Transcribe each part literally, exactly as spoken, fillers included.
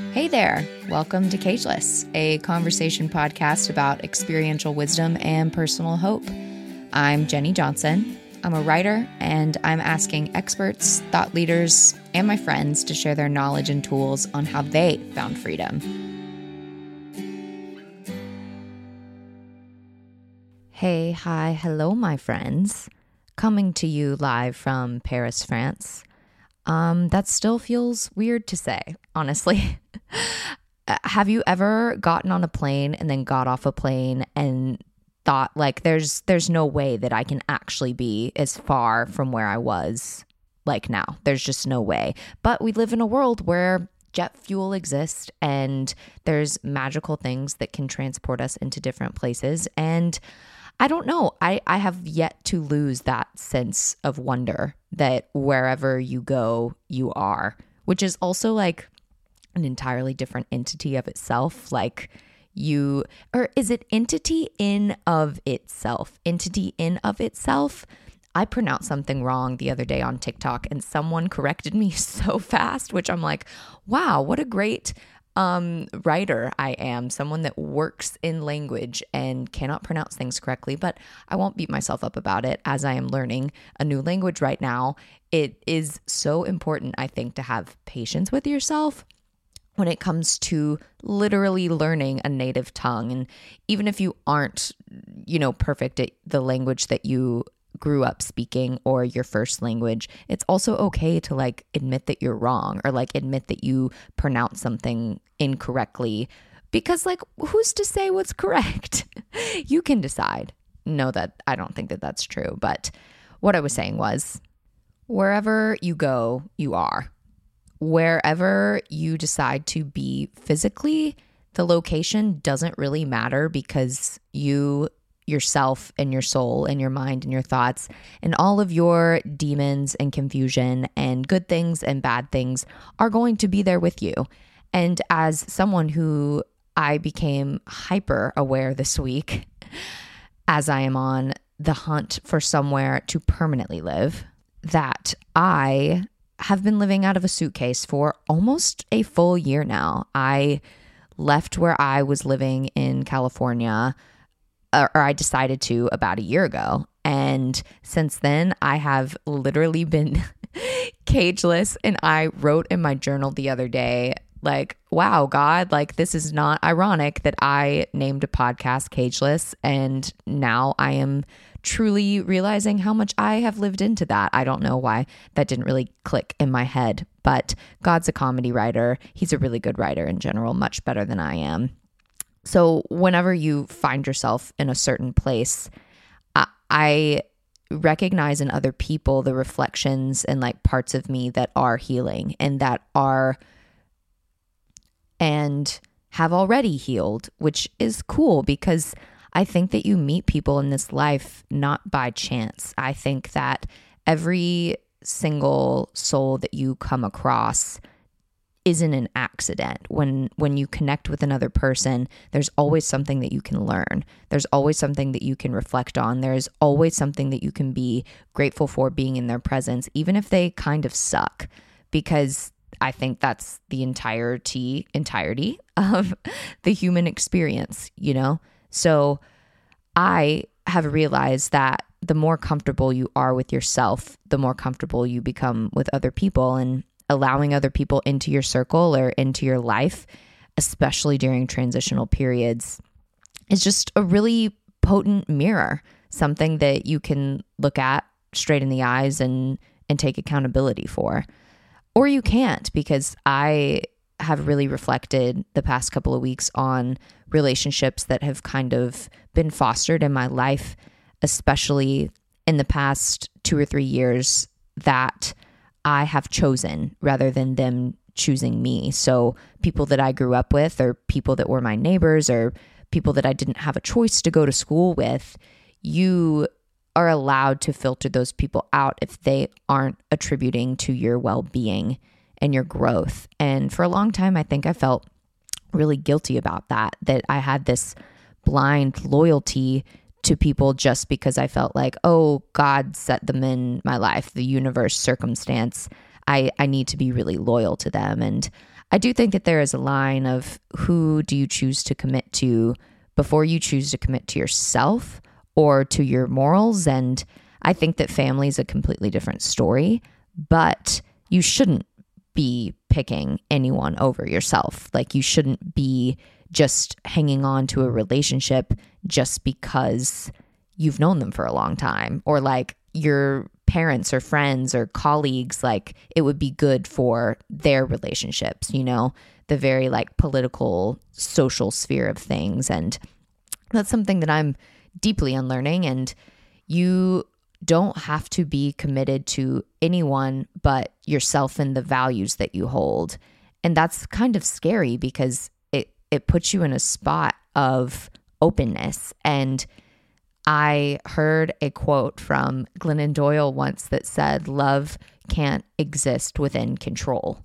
Hey there, welcome to Cageless, a conversation podcast about experiential wisdom and personal hope. I'm Jenny Johnson. I'm a writer, and I'm asking experts, thought leaders, and my friends to share their knowledge and tools on how they found freedom. Hey, hi, hello, my friends. Coming to you live from Paris, France. Um, that still feels weird to say, honestly. Have you ever gotten on a plane and then got off a plane and thought like there's there's no way that I can actually be as far from where I was like now? There's just no way. But we live in a world where jet fuel exists and there's magical things that can transport us into different places. And I don't know. I, I have yet to lose that sense of wonder that wherever you go, you are, which is also like an entirely different entity of itself. Like you, or is it entity in of itself? Entity in of itself? I pronounced something wrong the other day on TikTok and someone corrected me so fast, which I'm like, wow, what a great um, writer I am. Someone that works in language and cannot pronounce things correctly, but I won't beat myself up about it as I am learning a new language right now. It is so important, I think, to have patience with yourself when it comes to literally learning a native tongue. And even if you aren't, you know, perfect at the language that you grew up speaking or your first language, it's also okay to like admit that you're wrong or like admit that you pronounce something incorrectly, because like who's to say what's correct? You can decide. No, that I don't think that that's true. But what I was saying was, wherever you go, you are. Wherever you decide to be physically, the location doesn't really matter, because you yourself and your soul and your mind and your thoughts and all of your demons and confusion and good things and bad things are going to be there with you. And as someone who I became hyper aware this week, as I am on the hunt for somewhere to permanently live, that I have been living out of a suitcase for almost a full year now. I left where I was living in California, or I decided to about a year ago. And since then, I have literally been cageless. And I wrote in my journal the other day, like, wow, God, like this is not ironic that I named a podcast Cageless. And now I am truly realizing how much I have lived into that. I don't know why that didn't really click in my head, but God's a comedy writer. He's a really good writer in general, much better than I am. So whenever you find yourself in a certain place, I, I recognize in other people the reflections and like parts of me that are healing and that are and have already healed, which is cool, because I think that you meet people in this life not by chance. I think that every single soul that you come across isn't an accident. When when you connect with another person, there's always something that you can learn. There's always something that you can reflect on. There's always something that you can be grateful for being in their presence, even if they kind of suck, because I think that's the entirety entirety of the human experience, you know? So I have realized that the more comfortable you are with yourself, the more comfortable you become with other people, and allowing other people into your circle or into your life, especially during transitional periods, is just a really potent mirror, something that you can look at straight in the eyes and and take accountability for. Or you can't, because I have really reflected the past couple of weeks on relationships that have kind of been fostered in my life, especially in the past two or three years, that I have chosen rather than them choosing me. So people that I grew up with, or people that were my neighbors, or people that I didn't have a choice to go to school with, you are allowed to filter those people out if they aren't attributing to your well-being and your growth. And for a long time, I think I felt really guilty about that, that I had this blind loyalty to people just because I felt like, oh, God set them in my life, the universe, circumstance. I, I need to be really loyal to them. And I do think that there is a line of who do you choose to commit to before you choose to commit to yourself or to your morals. And I think that family is a completely different story, but you shouldn't be picking anyone over yourself. Like, you shouldn't be just hanging on to a relationship just because you've known them for a long time, or like your parents or friends or colleagues, like it would be good for their relationships, you know, the very like political, social sphere of things. And that's something that I'm deeply unlearning. And you don't have to be committed to anyone but yourself and the values that you hold. And that's kind of scary because it, it puts you in a spot of openness. And I heard a quote from Glennon Doyle once that said, love can't exist within control.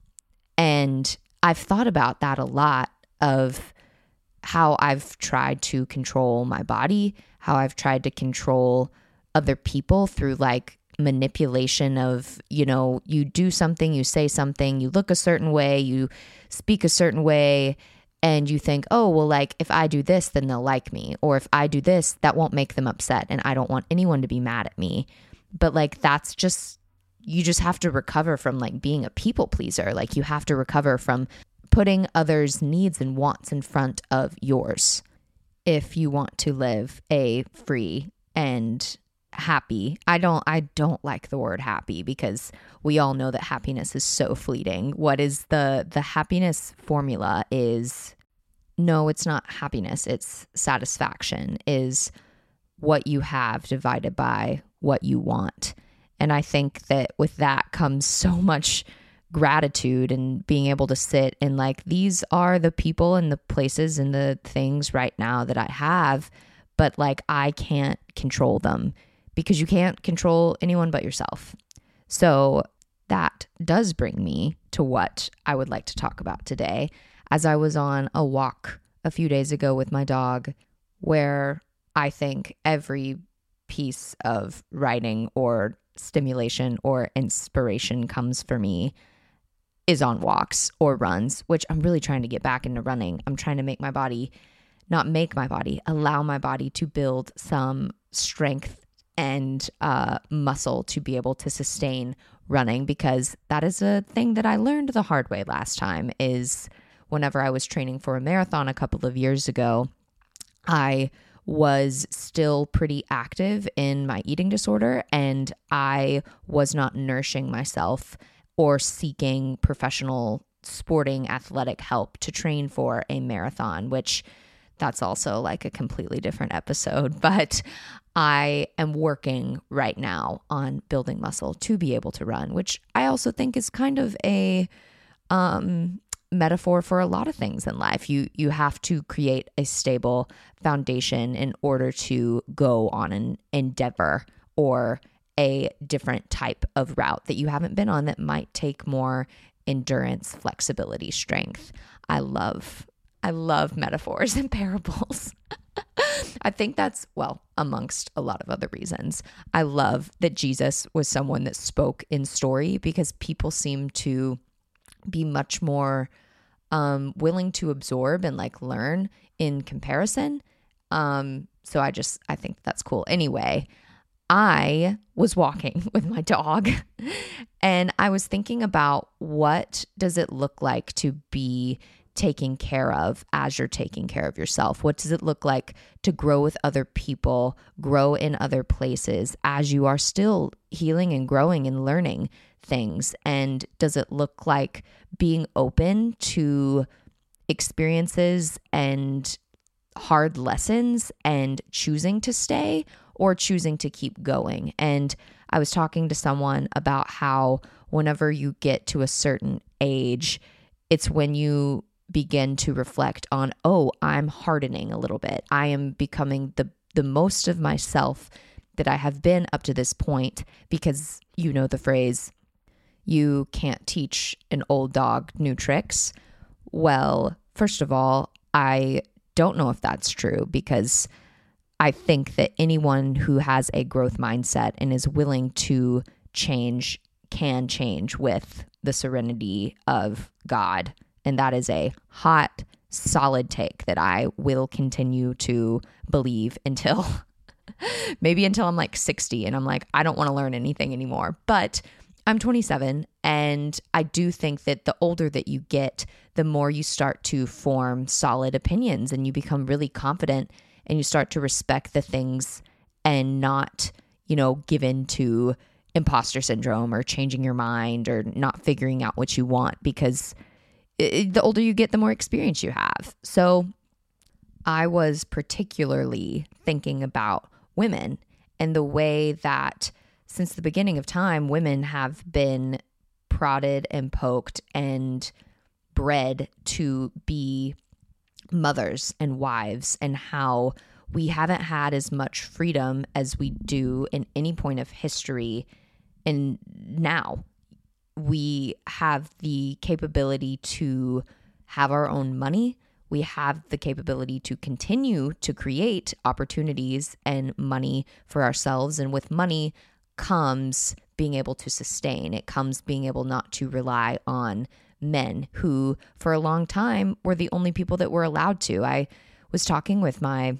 And I've thought about that a lot, of how I've tried to control my body, how I've tried to control other people through like manipulation of, you know, you do something, you say something, you look a certain way, you speak a certain way, and you think, oh, well, like if I do this, then they'll like me. Or if I do this, that won't make them upset. And I don't want anyone to be mad at me. But like, that's just, you just have to recover from like being a people pleaser. Like, you have to recover from putting others' needs and wants in front of yours if you want to live a free and happy. I don't I don't like the word happy, because we all know that happiness is so fleeting. What is the the happiness formula is, no, it's not happiness. It's satisfaction, is what you have divided by what you want. And I think that with that comes so much gratitude and being able to sit and like, these are the people and the places and the things right now that I have, but like I can't control them, because you can't control anyone but yourself. So that does bring me to what I would like to talk about today. As I was on a walk a few days ago with my dog, where I think every piece of writing or stimulation or inspiration comes for me is on walks or runs, which I'm really trying to get back into running. I'm trying to make my body, not make my body, allow my body to build some strength and uh, muscle to be able to sustain running, because that is a thing that I learned the hard way last time. Is whenever I was training for a marathon a couple of years ago, I was still pretty active in my eating disorder, and I was not nourishing myself or seeking professional sporting athletic help to train for a marathon, which that's also like a completely different episode. But I am working right now on building muscle to be able to run, which I also think is kind of a um, metaphor for a lot of things in life. You you have to create a stable foundation in order to go on an endeavor or a different type of route that you haven't been on that might take more endurance, flexibility, strength. I love, I love metaphors and parables. I think that's, well, amongst a lot of other reasons. I love that Jesus was someone that spoke in story, because people seem to be much more um, willing to absorb and like learn in comparison. Um, so I just, I think that's cool. Anyway, I was walking with my dog and I was thinking about, what does it look like to be taking care of as you're taking care of yourself? What does it look like to grow with other people, grow in other places as you are still healing and growing and learning things? And does it look like being open to experiences and hard lessons and choosing to stay or choosing to keep going? And I was talking to someone about how whenever you get to a certain age, it's when you begin to reflect on, oh, I'm hardening a little bit. I am becoming the the most of myself that I have been up to this point, because you know the phrase, you can't teach an old dog new tricks. Well, first of all, I don't know if that's true, because I think that anyone who has a growth mindset and is willing to change can change with the serenity of God. And that is a hot, solid take that I will continue to believe until maybe until I'm like sixty and I'm like, I don't want to learn anything anymore. But I'm twenty-seven, and I do think that the older that you get, the more you start to form solid opinions and you become really confident and you start to respect the things and not, you know, give in to imposter syndrome or changing your mind or not figuring out what you want, because it, the older you get, the more experience you have. So I was particularly thinking about women and the way that since the beginning of time, women have been prodded and poked and bred to be mothers and wives, and how we haven't had as much freedom as we do in any point of history. And now we have the capability to have our own money. We have the capability to continue to create opportunities and money for ourselves. And with money comes being able to sustain. It comes being able not to rely on men who, for a long time, were the only people that were allowed to. I was talking with my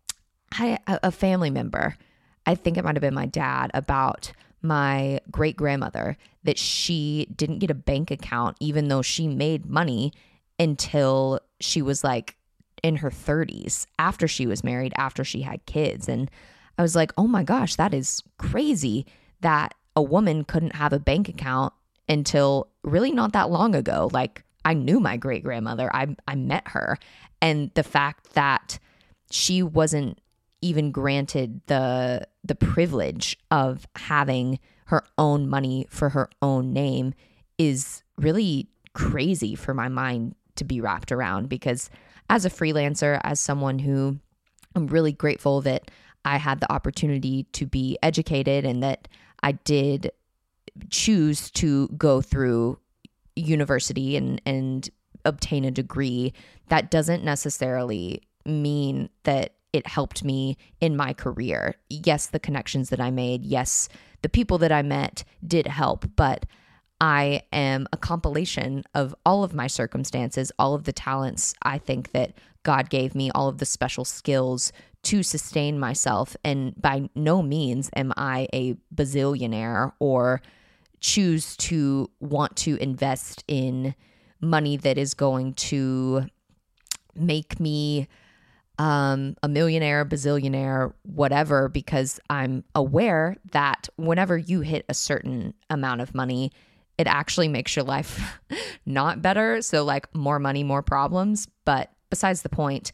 I, a family member, I think it might have been my dad, about my great grandmother, that she didn't get a bank account even though she made money until she was like in her thirties, after she was married, after she had kids. And I was like, oh my gosh, that is crazy that a woman couldn't have a bank account until really not that long ago. Like, I knew my great grandmother, I I met her, and the fact that she wasn't even granted the the privilege of having her own money for her own name is really crazy for my mind to be wrapped around. Because as a freelancer, as someone who, I'm really grateful that I had the opportunity to be educated and that I did choose to go through university and, and obtain a degree. That doesn't necessarily mean that it helped me in my career. Yes, the connections that I made, yes, the people that I met did help, but I am a compilation of all of my circumstances, all of the talents I think that God gave me, all of the special skills to sustain myself. And by no means am I a bazillionaire or choose to want to invest in money that is going to make me um, a millionaire, bazillionaire, whatever, because I'm aware that whenever you hit a certain amount of money, it actually makes your life not better. So like more money, more problems. But besides the point,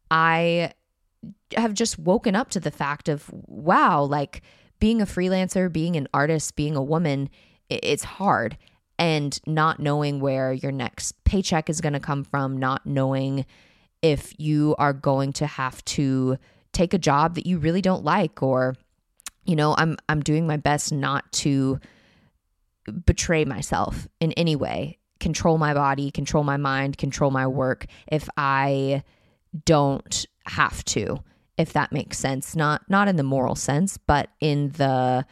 I have just woken up to the fact of, wow, like being a freelancer, being an artist, being a woman, it's hard. And not knowing where your next paycheck is going to come from, not knowing if you are going to have to take a job that you really don't like, or, you know, I'm I'm doing my best not to betray myself in any way, control my body, control my mind, control my work if I don't have to, if that makes sense. Not not in the moral sense, but in the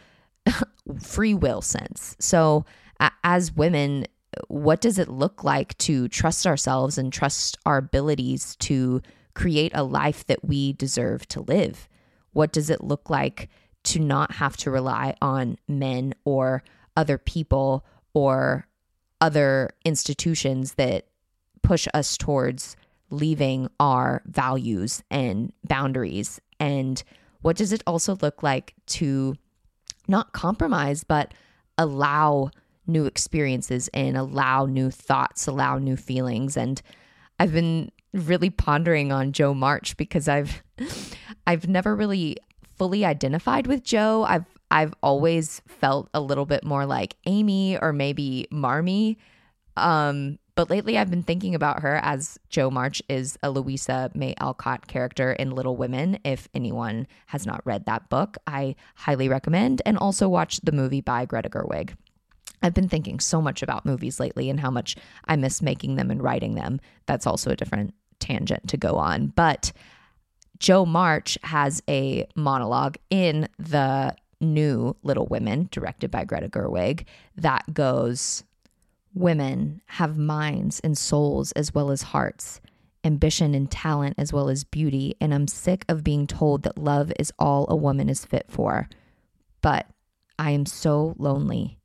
free will sense. So uh, as women, what does it look like to trust ourselves and trust our abilities to create a life that we deserve to live? What does it look like to not have to rely on men or other people or other institutions that push us towards leaving our values and boundaries? And what does it also look like to not compromise, but allow new experiences and allow new thoughts, allow new feelings? And I've been really pondering on Jo March because I've I've never really fully identified with Jo. I've I've always felt a little bit more like Amy or maybe Marmee. Um, but lately I've been thinking about her as Jo March is a Louisa May Alcott character in Little Women. If anyone has not read that book, I highly recommend, and also watch the movie by Greta Gerwig. I've been thinking so much about movies lately and how much I miss making them and writing them. That's also a different tangent to go on. But Jo March has a monologue in the new Little Women, directed by Greta Gerwig, that goes, Women have minds and souls as well as hearts, ambition and talent as well as beauty, and I'm sick of being told that love is all a woman is fit for. But I am so lonely.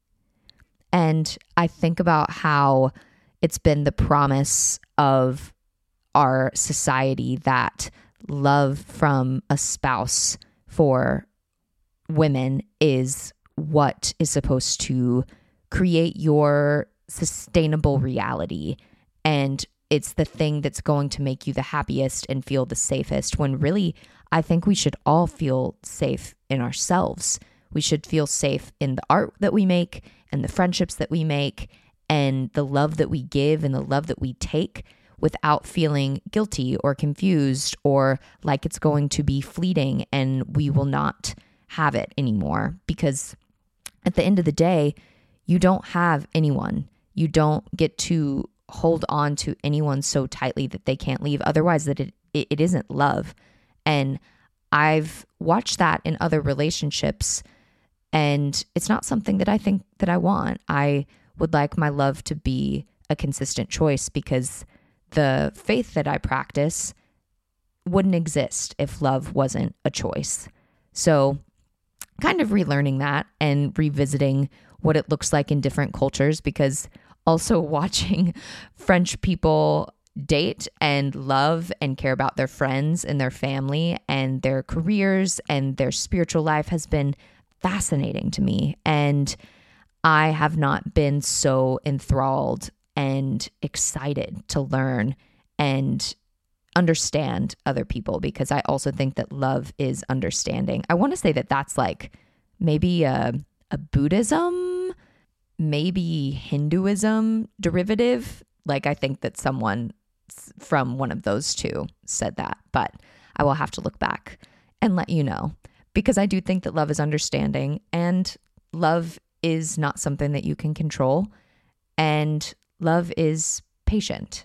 And I think about how it's been the promise of our society that love from a spouse for women is what is supposed to create your sustainable reality. And it's the thing that's going to make you the happiest and feel the safest, when really, I think we should all feel safe in ourselves. We should feel safe in the art that we make and the friendships that we make and the love that we give and the love that we take, without feeling guilty or confused or like it's going to be fleeting and we will not have it anymore. Because at the end of the day, you don't have anyone. You don't get to hold on to anyone so tightly that they can't leave. Otherwise, that it, it, it isn't love. And I've watched that in other relationships, and it's not something that I think that I want. I would like my love to be a consistent choice, because the faith that I practice wouldn't exist if love wasn't a choice. So kind of relearning that and revisiting what it looks like in different cultures, because also watching French people date and love and care about their friends and their family and their careers and their spiritual life has been fascinating to me. And I have not been so enthralled and excited to learn and understand other people, because I also think that love is understanding. I want to say that that's like maybe a, a Buddhism, maybe Hinduism derivative. Like, I think that someone from one of those two said that, but I will have to look back and let you know, because I do think that love is understanding, and love is not something that you can control, and love is patient.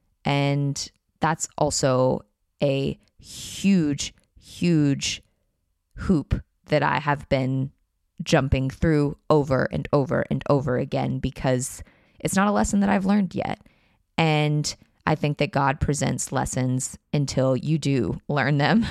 And that's also a huge, huge hoop that I have been jumping through over and over and over again, because it's not a lesson that I've learned yet. And I think that God presents lessons until you do learn them.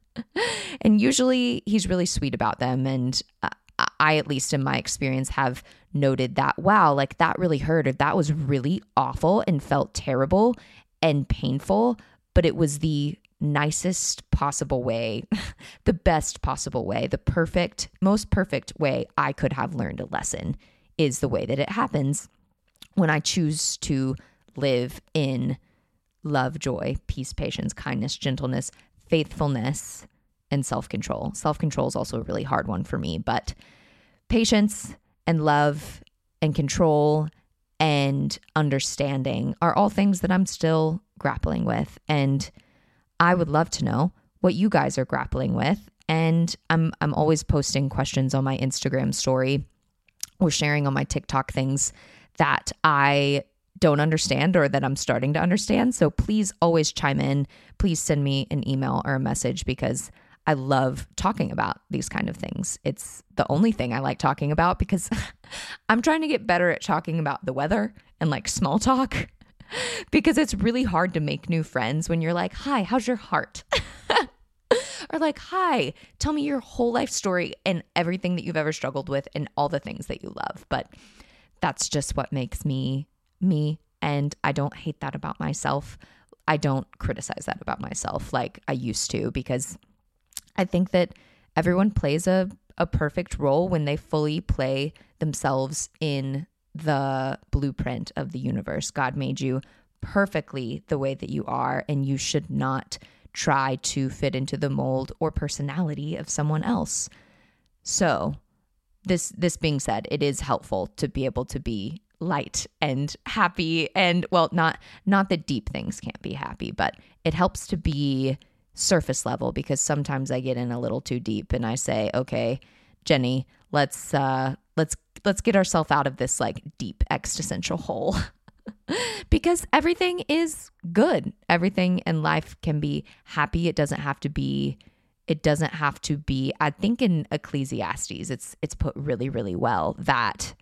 And usually he's really sweet about them. And I, at least in my experience, have noted that, wow, like that really hurt, or that was really awful and felt terrible and painful, but it was the nicest possible way, the best possible way, the perfect, most perfect way I could have learned a lesson is the way that it happens when I choose to live in love, joy, peace, patience, kindness, gentleness, faithfulness, and self-control. Self-control is also a really hard one for me, but patience and love and control and understanding are all things that I'm still grappling with. And I would love to know what you guys are grappling with. And I'm I'm always posting questions on my Instagram story or sharing on my TikTok things that I don't understand or that I'm starting to understand. So please always chime in. Please send me an email or a message, because I love talking about these kind of things. It's the only thing I like talking about, because I'm trying to get better at talking about the weather and like small talk, because it's really hard to make new friends when you're like, hi, how's your heart? Or like, hi, tell me your whole life story and everything that you've ever struggled with and all the things that you love. But that's just what makes me me. And I don't hate that about myself. I don't criticize that about myself like I used to, because I think that everyone plays a, a perfect role when they fully play themselves in the blueprint of the universe. God made you perfectly the way that you are, and you should not try to fit into the mold or personality of someone else. So this this being said, it is helpful to be able to be light and happy, and well, not not that deep things can't be happy, but it helps to be surface level, because sometimes I get in a little too deep and I say, okay, Jenny, let's uh let's let's get ourselves out of this like deep existential hole. Because everything is good. Everything in life can be happy. It doesn't have to be it doesn't have to be I think in Ecclesiastes it's it's put really, really well that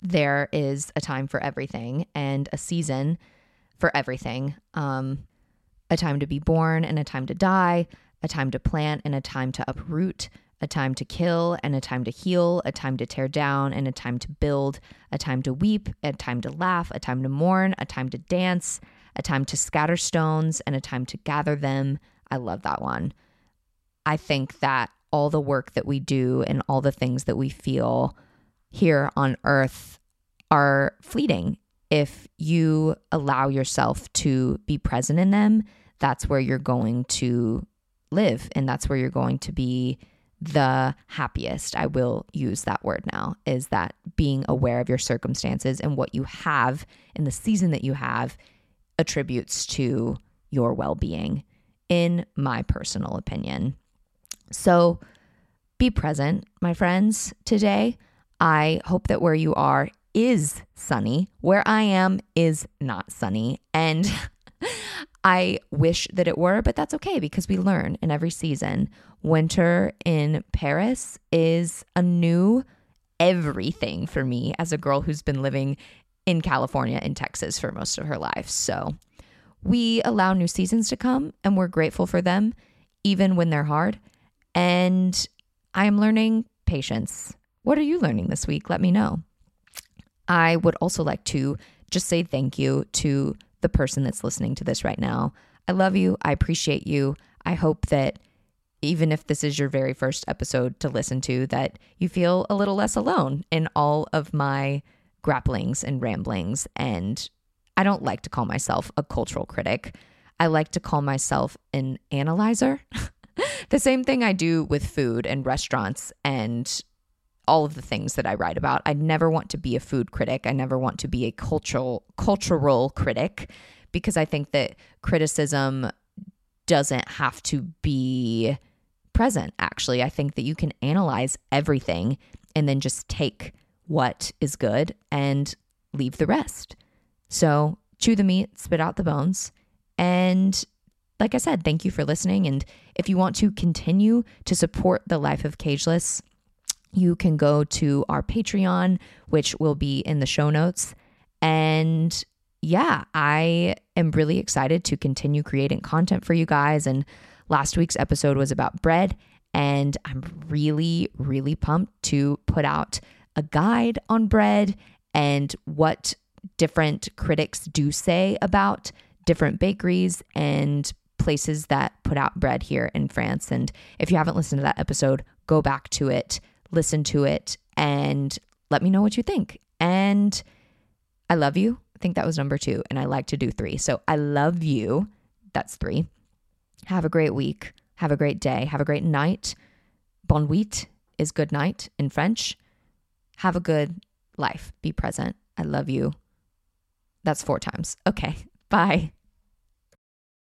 there is a time for everything and a season for everything. Um, a time to be born and a time to die, a time to plant and a time to uproot, a time to kill and a time to heal, a time to tear down and a time to build, a time to weep, a time to laugh, a time to mourn, a time to dance, a time to scatter stones and a time to gather them. I love that one. I think that all the work that we do and all the things that we feel here on earth are fleeting. If you allow yourself to be present in them, that's where you're going to live and that's where you're going to be the happiest. I will use that word now, is that being aware of your circumstances and what you have in the season that you have attributes to your well-being, in my personal opinion. So be present, my friends, today. I hope that where you are is sunny. Where I am is not sunny. And I wish that it were, but that's okay because we learn in every season. Winter in Paris is a new everything for me as a girl who's been living in California and Texas for most of her life. So we allow new seasons to come and we're grateful for them, even when they're hard. And I am learning patience. What are you learning this week? Let me know. I would also like to just say thank you to the person that's listening to this right now. I love you. I appreciate you. I hope that even if this is your very first episode to listen to, that you feel a little less alone in all of my grapplings and ramblings. And I don't like to call myself a cultural critic. I like to call myself an analyzer. The same thing I do with food and restaurants and all of the things that I write about. I never want to be a food critic. I never want to be a cultural cultural critic, because I think that criticism doesn't have to be present, actually. I think that you can analyze everything and then just take what is good and leave the rest. So chew the meat, spit out the bones. And like I said, thank you for listening. And if you want to continue to support the Life of Cageless, you can go to our Patreon, which will be in the show notes. And yeah, I am really excited to continue creating content for you guys. And last week's episode was about bread. And I'm really, really pumped to put out a guide on bread and what different critics do say about different bakeries and places that put out bread here in France. And if you haven't listened to that episode, go back to it, listen to it, and let me know what you think. And I love you. I think that was number two, and I like to do three. So I love you. That's three. Have a great week. Have a great day. Have a great night. Bonne nuit is good night in French. Have a good life. Be present. I love you. That's four times. Okay. Bye.